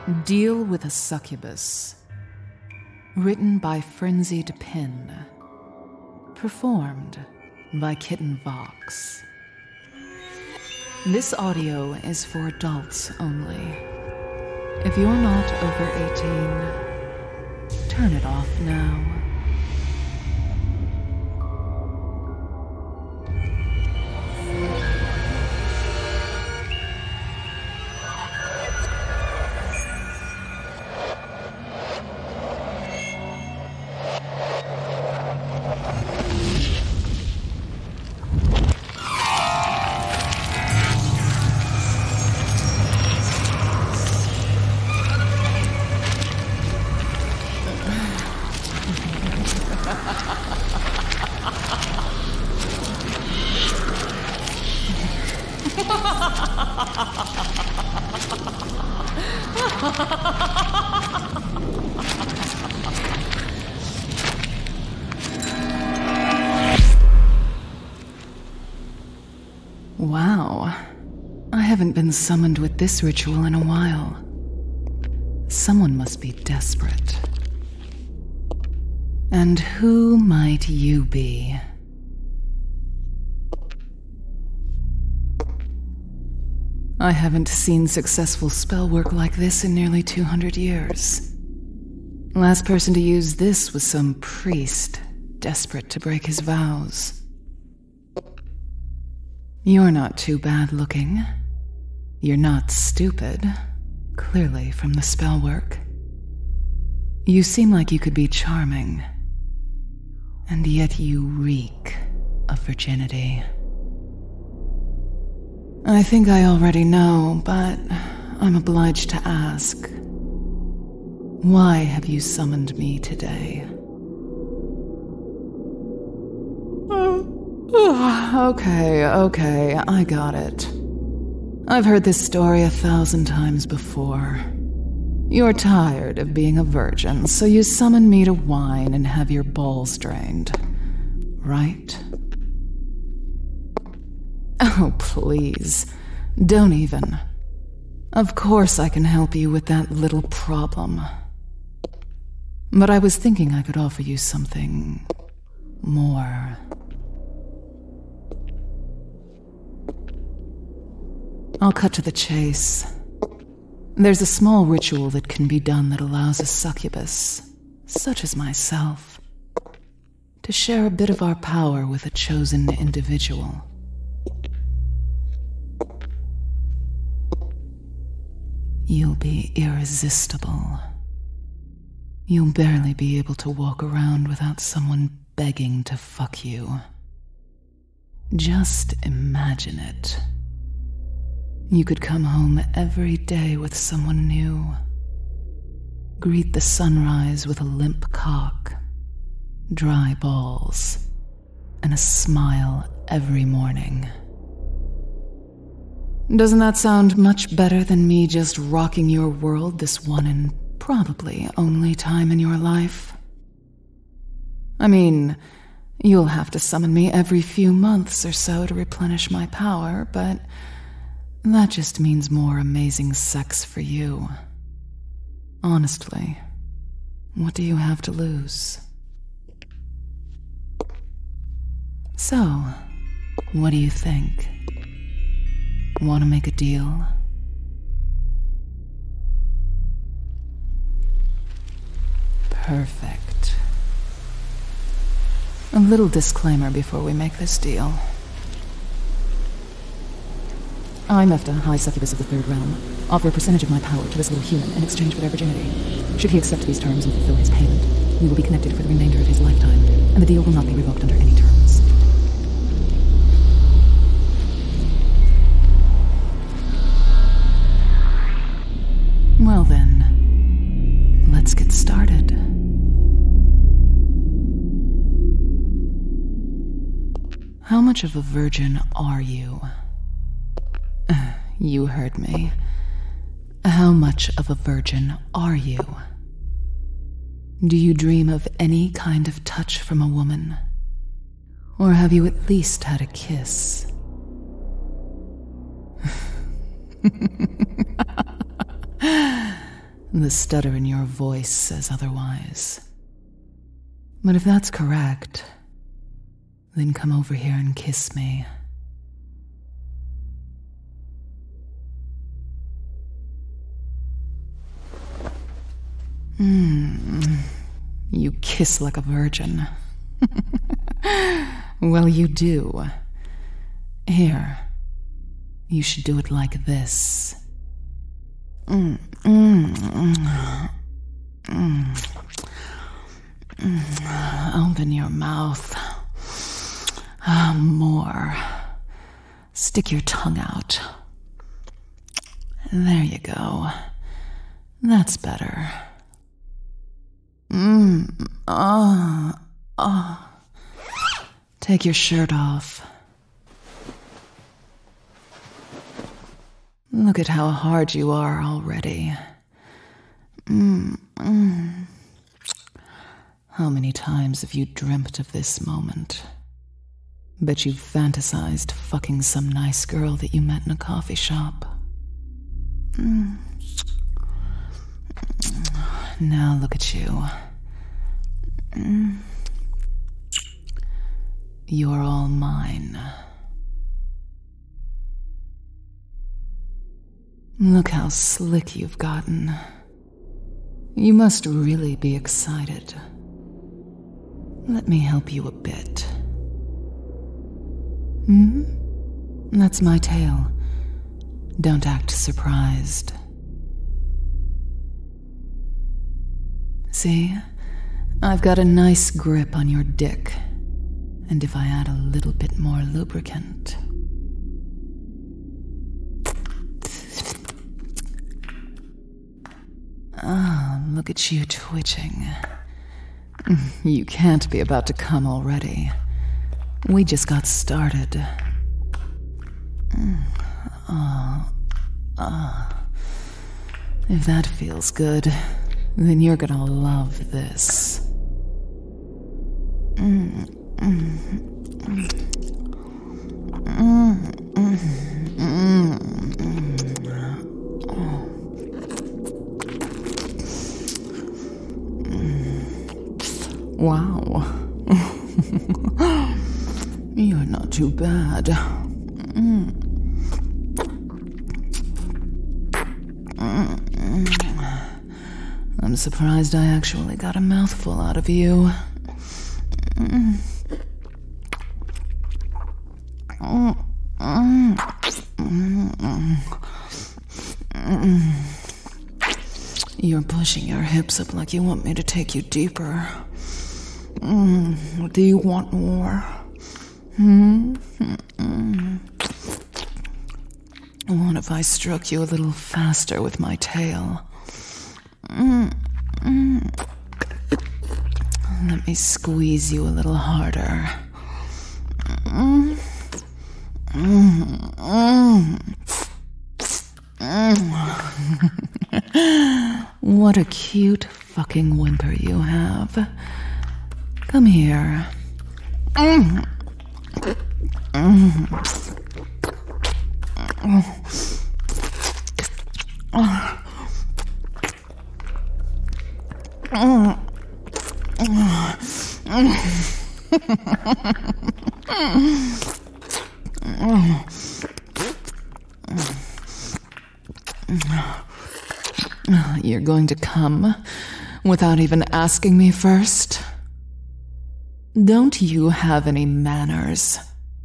Deal with a Succubus. Written by Frenzied Pin. Performed by Kitten Vox. This audio is for adults only. If you're not over 18, turn it off now. Wow. I haven't been summoned with this ritual in a while. Someone must be desperate. And who might you be? I haven't seen successful spell work like this in nearly 200 years. Last person to use this was some priest, desperate to break his vows. You're not too bad looking. You're not stupid, clearly from the spell work. You seem like you could be charming, and yet you reek of virginity. I think I already know, but I'm obliged to ask. Why have you summoned me today? Okay, I got it. I've heard this story 1,000 times before. You're tired of being a virgin, so you summon me to whine and have your balls drained, right? Oh, please, don't even. Of course I can help you with that little problem. But I was thinking I could offer you something more. I'll cut to the chase. There's a small ritual that can be done that allows a succubus, such as myself, to share a bit of our power with a chosen individual. You'll be irresistible. You'll barely be able to walk around without someone begging to fuck you. Just imagine it. You could come home every day with someone new. Greet the sunrise with a limp cock, dry balls, and a smile every morning. Doesn't that sound much better than me just rocking your world this one and probably only time in your life? I mean, you'll have to summon me every few months or so to replenish my power, but that just means more amazing sex for you. Honestly, what do you have to lose? So, what do you think? Want to make a deal? Perfect. A little disclaimer before we make this deal. I'm Mefta, High Succubus of the Third Realm. Offer a percentage of my power to this little human in exchange for their virginity. Should he accept these terms and fulfill his payment, we will be connected for the remainder of his lifetime, and the deal will not be revoked under any terms. Well then, let's get started. How much of a virgin are you? You heard me. How much of a virgin are you? Do you dream of any kind of touch from a woman? Or have you at least had a kiss? The stutter in your voice says otherwise. But if that's correct, then come over here and kiss me. You kiss like a virgin. Well, you do. Here, you should do it like this. Open your mouth. More. Stick your tongue out. There you go. That's better. Take your shirt off. Look at how hard you are already. How many times have you dreamt of this moment? Bet you've fantasized fucking some nice girl that you met in a coffee shop. Now look at you. You're all mine. Look how slick you've gotten. You must really be excited. Let me help you a bit. That's my tail. Don't act surprised. See? I've got a nice grip on your dick. And if I add a little bit more lubricant... Look at you twitching. You can't be about to come already. We just got started. If that feels good, then you're gonna love this. Wow. You're not too bad. I'm surprised I actually got a mouthful out of you. You're pushing your hips up like you want me to take you deeper. Do you want more? What if I stroke you a little faster with my tail? Let me squeeze you a little harder. What a cute fucking whimper you have. Come here. You're going to come without even asking me first? Don't you have any manners?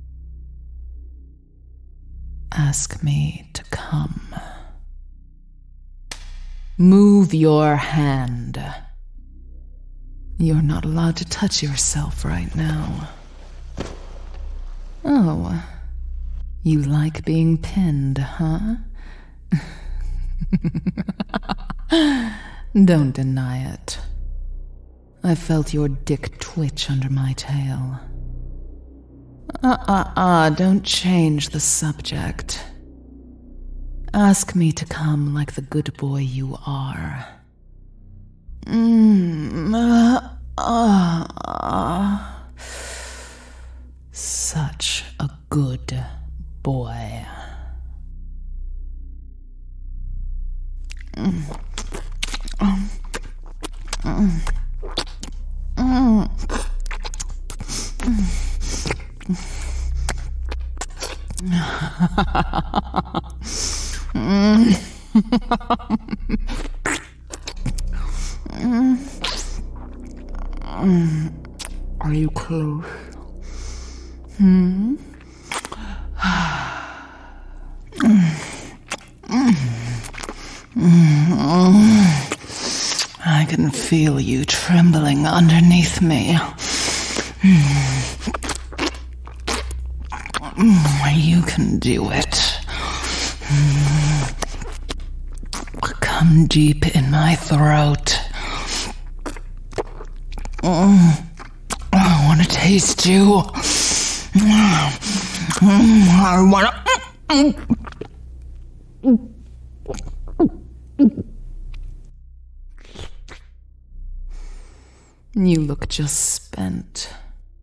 Ask me to come. Move your hand. You're not allowed to touch yourself right now. Oh, you like being pinned, huh? Don't deny it. I felt your dick twitch under my tail. Don't change the subject. Ask me to come like the good boy you are. Such a good boy. Are you close? I can feel you trembling underneath me. You can do it. Come deep in my throat. I want to taste you. I want to... You look just spent.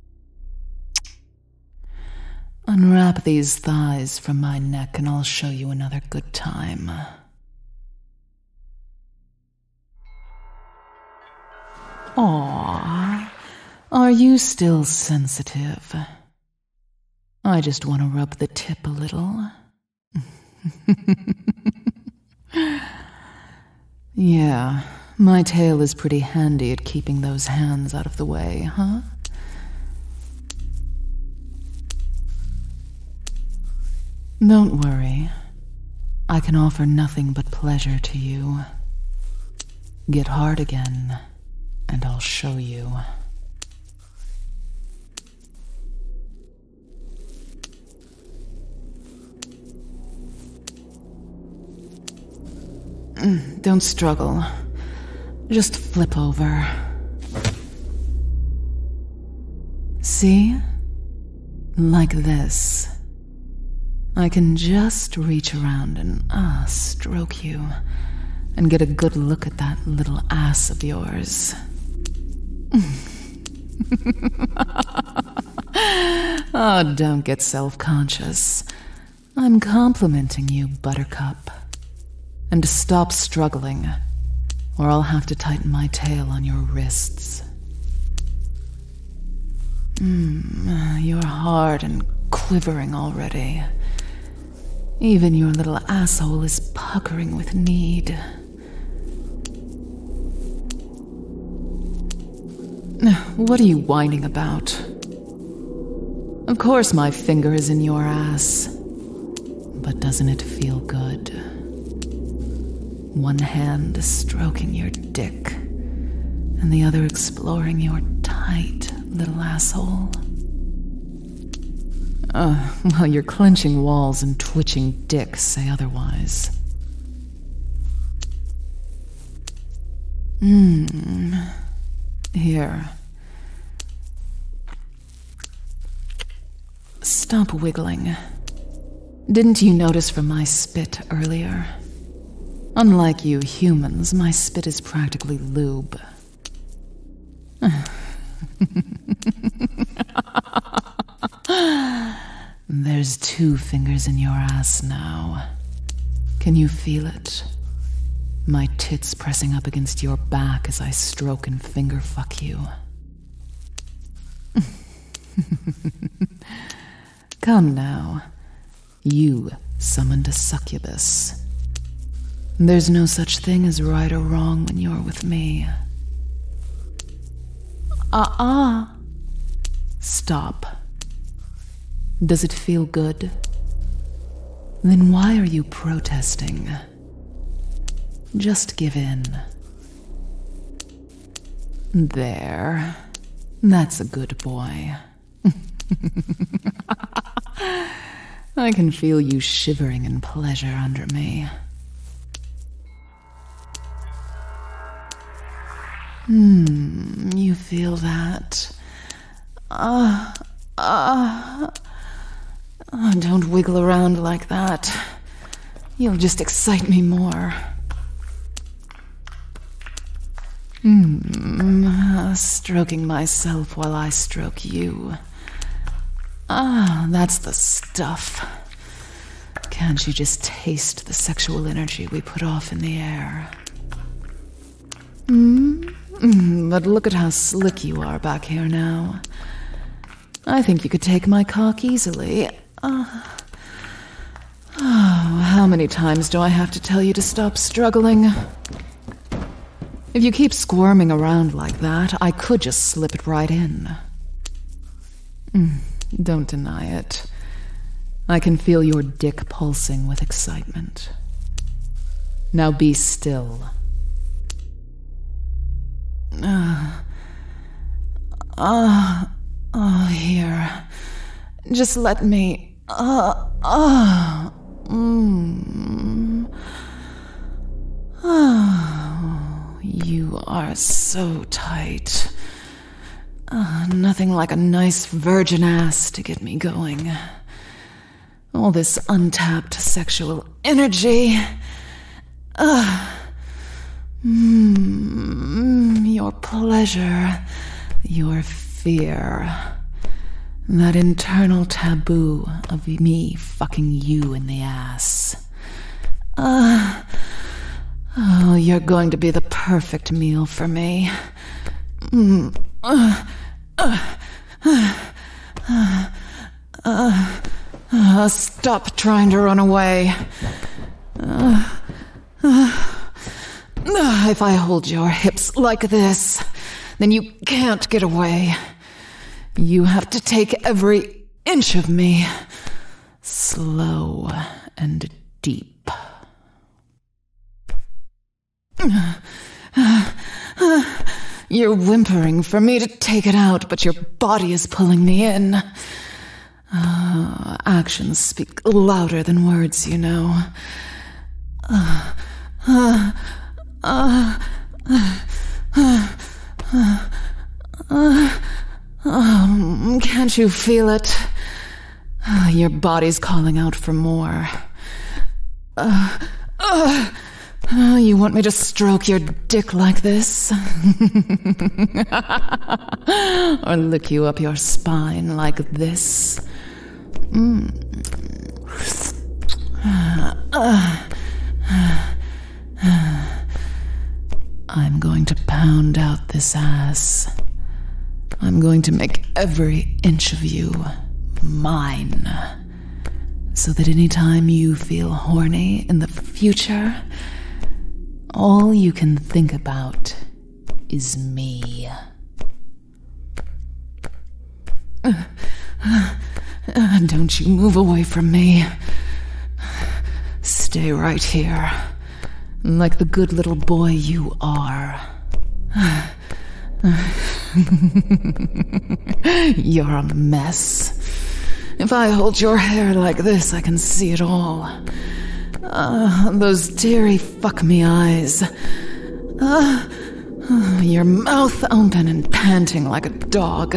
Unwrap these thighs from my neck and I'll show you another good time. Aww, are you still sensitive? I just want to rub the tip a little. Yeah, my tail is pretty handy at keeping those hands out of the way, huh? Don't worry. I can offer nothing but pleasure to you. Get hard again, and I'll show you. Don't struggle. Just flip over. See? Like this. I can just reach around and stroke you and get a good look at that little ass of yours. Oh, don't get self-conscious. I'm complimenting you, Buttercup. And stop struggling, or I'll have to tighten my tail on your wrists. You're hard and quivering already. Even your little asshole is puckering with need. What are you whining about? Of course my finger is in your ass. But doesn't it feel good? One hand stroking your dick, and the other exploring your tight little asshole. Well, your clenching walls and twitching dick say otherwise. Here. Stop wiggling. Didn't you notice from my spit earlier? Unlike you humans, my spit is practically lube. There's 2 fingers in your ass now. Can you feel it? My tits pressing up against your back as I stroke and finger fuck you. Come now. You summoned a succubus. There's no such thing as right or wrong when you're with me. Stop. Does it feel good? Then why are you protesting? Just give in. There. That's a good boy. I can feel you shivering in pleasure under me. You feel that? Don't wiggle around like that. You'll just excite me more. Stroking myself while I stroke you. That's the stuff. Can't you just taste the sexual energy we put off in the air? But look at how slick you are back here now. I think you could take my cock easily. How many times do I have to tell you to stop struggling? If you keep squirming around like that, I could just slip it right in. Don't deny it. I can feel your dick pulsing with excitement. Now be still. Here. Just let me... You are so tight. Nothing like a nice virgin ass to get me going. All this untapped sexual energy. Your pleasure, your fear. That internal taboo of me fucking you in the ass. Oh, you're going to be the perfect meal for me. Stop trying to run away. If I hold your hips like this, then you can't get away. You have to take every inch of me, slow and deep. You're whimpering for me to take it out, but your body is pulling me in. Actions speak louder than words, you know. Can't you feel it? Your body's calling out for more. You want me to stroke your dick like this? Or lick you up your spine like this? I'm going to pound out this ass. I'm going to make every inch of you mine. So that anytime you feel horny in the future, all you can think about is me. Don't you move away from me. Stay right here, like the good little boy you are. You're a mess. If I hold your hair like this, I can see it all. Those teary fuck-me eyes. Your mouth open and panting like a dog.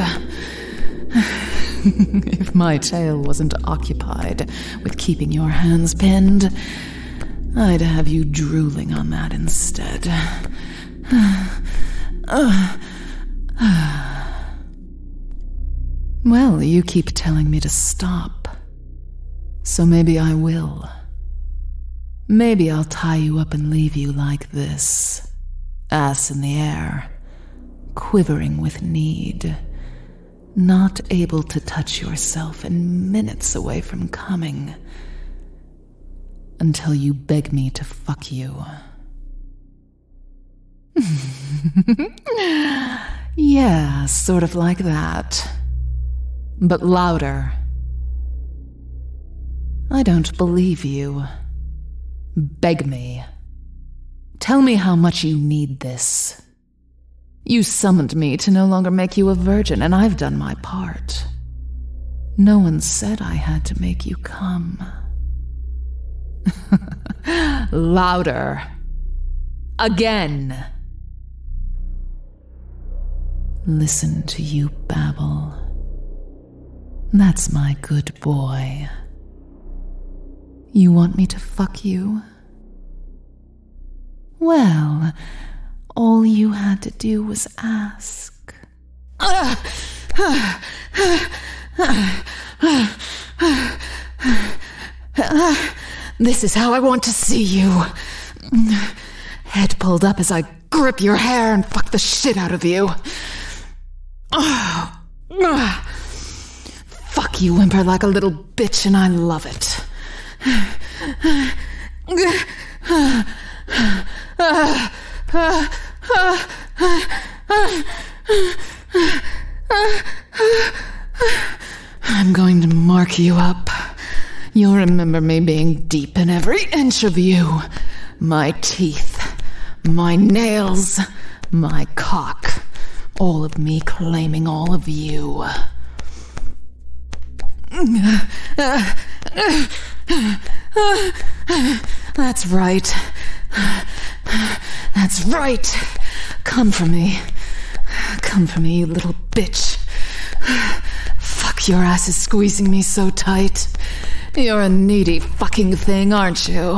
If my tail wasn't occupied with keeping your hands pinned, I'd have you drooling on that instead. Well, you keep telling me to stop. So maybe I will. Maybe I'll tie you up and leave you like this. Ass in the air, quivering with need. Not able to touch yourself and minutes away from coming. Until you beg me to fuck you. Yeah, sort of like that. But louder. I don't believe you. Beg me. Tell me how much you need this. You summoned me to no longer make you a virgin, and I've done my part. No one said I had to make you come. Louder. Again. Listen to you babble. That's my good boy. You want me to fuck you? Well, all you had to do was ask. This is how I want to see you. Head pulled up as I grip your hair and fuck the shit out of you. You whimper like a little bitch and I love it. I'm going to mark you up. You'll remember me being deep in every inch of you. My teeth, my nails, my cock. All of me claiming all of you. That's right. That's right. Come for me. Come for me, you little bitch. Fuck, your ass is squeezing me so tight. You're a needy fucking thing, aren't you?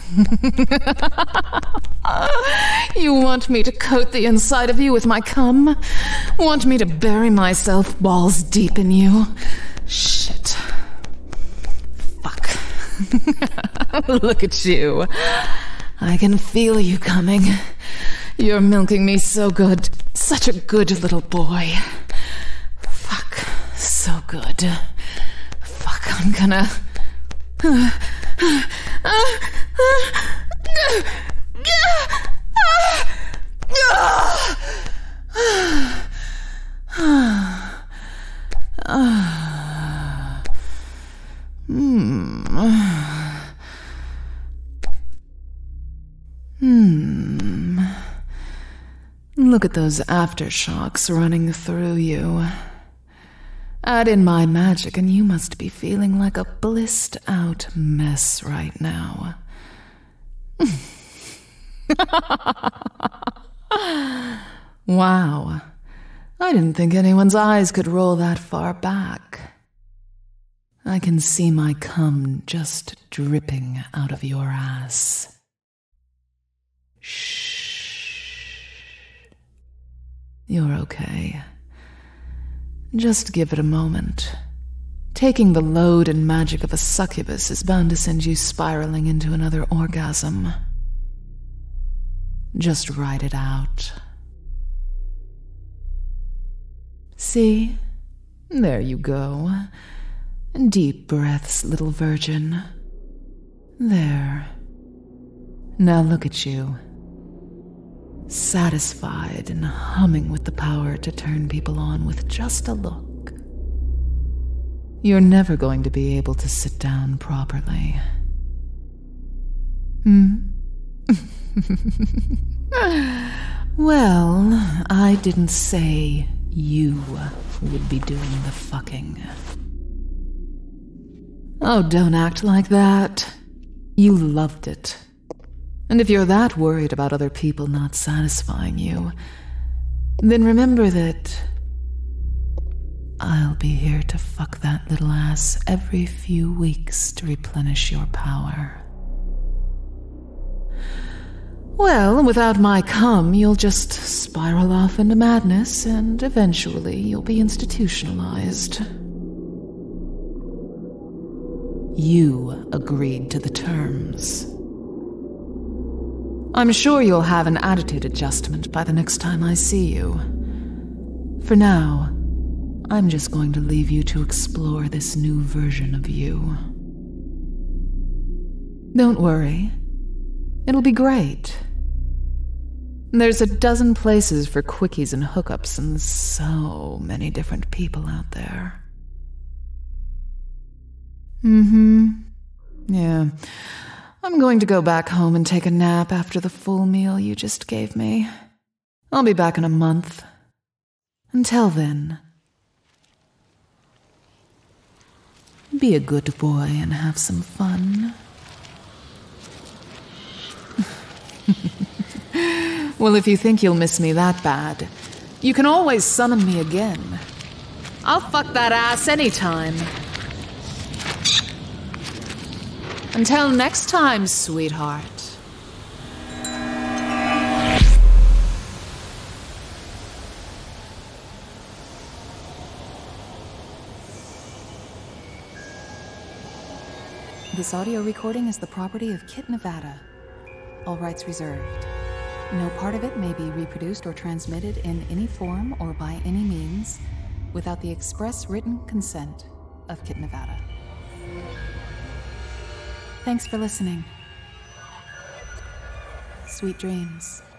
You want me to coat the inside of you with my cum? Want me to bury myself balls deep in you? Shit. Fuck. Look at you. I can feel you coming. You're milking me so good. Such a good little boy. Fuck. So good. Fuck, I'm gonna... Look at those aftershocks running through you. Add in my magic and you must be feeling like a blissed out mess right now. Wow. I didn't think anyone's eyes could roll that far back. I can see my cum just dripping out of your ass. Shh. You're okay. Just give it a moment. Taking the load and magic of a succubus is bound to send you spiraling into another orgasm. Just ride it out. See? There you go. Deep breaths, little virgin. There. Now look at you. Satisfied and humming with the power to turn people on with just a look. You're never going to be able to sit down properly. Well, I didn't say you would be doing the fucking. Oh, don't act like that. You loved it. And if you're that worried about other people not satisfying you, then remember that I'll be here to fuck that little ass every few weeks to replenish your power. Well, without my cum, you'll just spiral off into madness, and eventually you'll be institutionalized. You agreed to the terms. I'm sure you'll have an attitude adjustment by the next time I see you. For now, I'm just going to leave you to explore this new version of you. Don't worry. It'll be great. There's a dozen places for quickies and hookups and so many different people out there. Yeah. I'm going to go back home and take a nap after the full meal you just gave me. I'll be back in a month. Until then, be a good boy and have some fun. Well, if you think you'll miss me that bad, you can always summon me again. I'll fuck that ass anytime. Until next time, sweetheart. This audio recording is the property of Kit Nevada. All rights reserved. No part of it may be reproduced or transmitted in any form or by any means without the express written consent of Kit, Nevada. Thanks for listening. Sweet dreams.